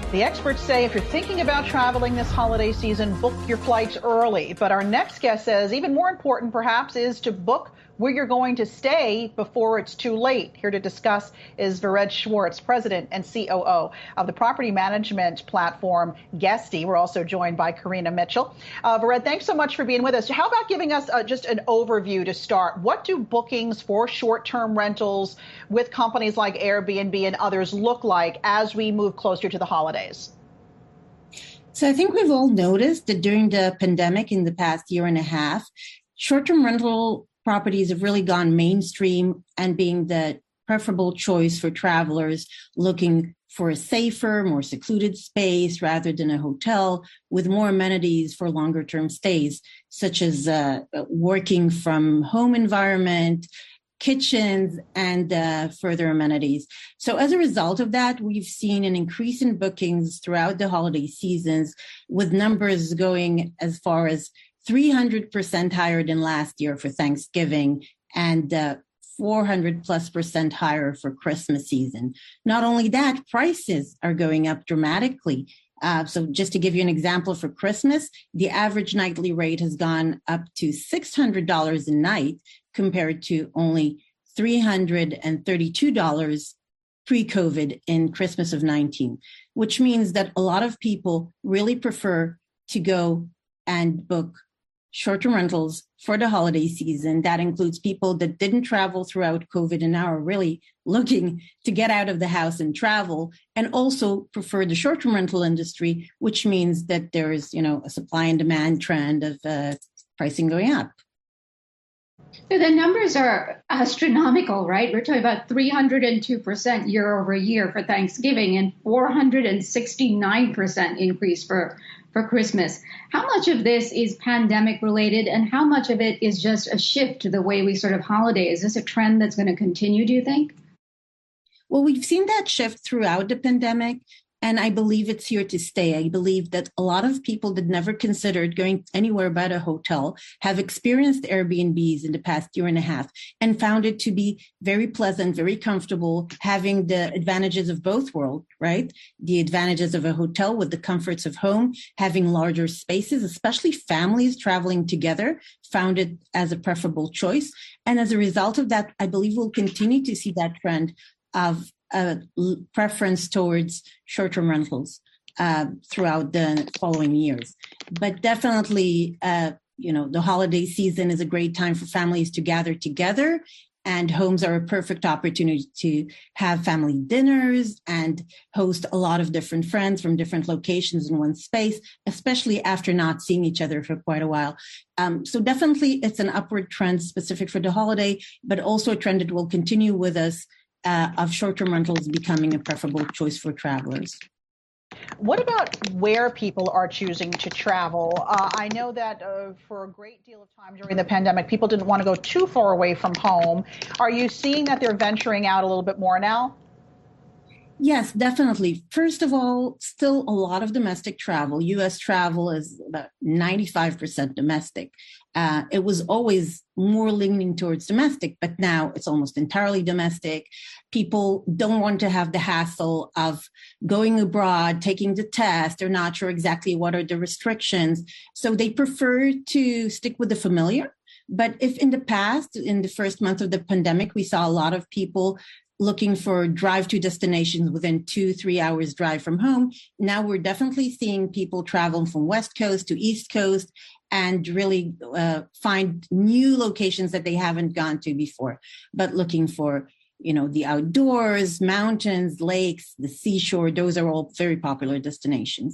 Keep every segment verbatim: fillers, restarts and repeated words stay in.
The experts say if you're thinking about traveling this holiday season, book your flights early. But our next guest says even more important, perhaps, is to book where you're going to stay before it's too late. Here to discuss is Vered Schwartz, President and C O O of the property management platform Guesty. We're also joined by Karina Mitchell. Uh, Vered, thanks so much for being with us. How about giving us uh, just an overview to start? What do bookings for short-term rentals with companies like Airbnb and others look like as we move closer to the holidays? So I think we've all noticed that during the pandemic in the past year and a half, short-term rental properties have really gone mainstream and being the preferable choice for travelers looking for a safer, more secluded space rather than a hotel with more amenities for longer term stays, such as uh, working from home environment, kitchens, and uh, further amenities. So as a result of that, we've seen an increase in bookings throughout the holiday seasons, with numbers going as far as three hundred percent higher than last year for Thanksgiving and uh, four hundred plus percent higher for Christmas season. Not only that, prices are going up dramatically. Uh, so just to give you an example, for Christmas, the average nightly rate has gone up to six hundred dollars a night compared to only three hundred thirty-two dollars pre-COVID in Christmas of nineteen, which means that a lot of people really prefer to go and book short-term rentals for the holiday season. That includes people that didn't travel throughout COVID and now are really looking to get out of the house and travel, and also prefer the short-term rental industry, which means that there's, you know, a supply and demand trend of uh, pricing going up. So the numbers are astronomical, right? We're talking about three hundred two percent year over year for Thanksgiving and four hundred sixty-nine percent increase for for Christmas. How much of this is pandemic related and how much of it is just a shift to the way we sort of holiday? Is this a trend that's going to continue, do you think? Well, we've seen that shift throughout the pandemic, and I believe it's here to stay. I believe that a lot of people that never considered going anywhere but a hotel have experienced Airbnbs in the past year and a half and found it to be very pleasant, very comfortable, having the advantages of both worlds, right? The advantages of a hotel with the comforts of home, having larger spaces, especially families traveling together, found it as a preferable choice. And as a result of that, I believe we'll continue to see that trend of a preference towards short-term rentals uh, throughout the following years. But definitely, uh, you know, the holiday season is a great time for families to gather together, and homes are a perfect opportunity to have family dinners and host a lot of different friends from different locations in one space, especially after not seeing each other for quite a while. Um, so definitely it's an upward trend specific for the holiday, but also a trend that will continue with us Uh, of short-term rentals becoming a preferable choice for travelers. What about where people are choosing to travel? Uh, I know that uh, for a great deal of time during the pandemic, people didn't want to go too far away from home. Are you seeing that they're venturing out a little bit more now? Yes, definitely. First of all, still a lot of domestic travel. U S travel is about ninety-five percent domestic. Uh, it was always more leaning towards domestic, but now it's almost entirely domestic. People don't want to have the hassle of going abroad, taking the test. They're not sure exactly what are the restrictions. So they prefer to stick with the familiar. But if in the past, in the first month of the pandemic, we saw a lot of people looking for drive-to destinations within two, three hours drive from home, now we're definitely seeing people travel from West Coast to East Coast and really uh, find new locations that they haven't gone to before, but looking for, you know, the outdoors, mountains, lakes, the seashore. Those are all very popular destinations.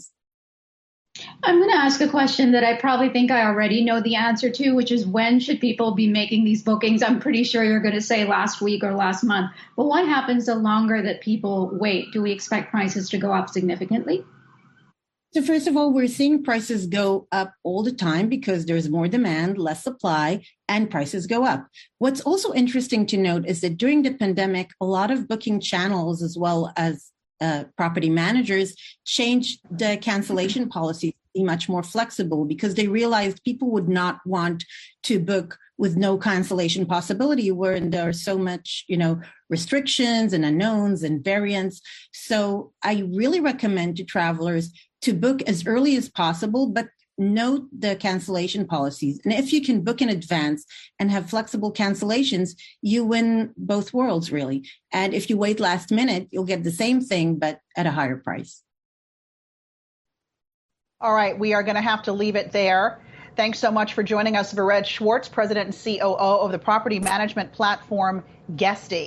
I'm going to ask a question that I probably think I already know the answer to, which is when should people be making these bookings? I'm pretty sure you're going to say last week or last month. But what happens the longer that people wait? Do we expect prices to go up significantly? So first of all, we're seeing prices go up all the time because there's more demand, less supply, and prices go up. What's also interesting to note is that during the pandemic, a lot of booking channels as well as uh, property managers changed the cancellation policy to be much more flexible because they realized people would not want to book with no cancellation possibility, where there are so much, you know, restrictions and unknowns and variants. So I really recommend to travelers to book as early as possible, but note the cancellation policies. And if you can book in advance and have flexible cancellations, you win both worlds, really. And if you wait last minute, you'll get the same thing, but at a higher price. All right, we are going to have to leave it there. Thanks so much for joining us, Vered Schwartz, President and C O O of the property management platform Guesty.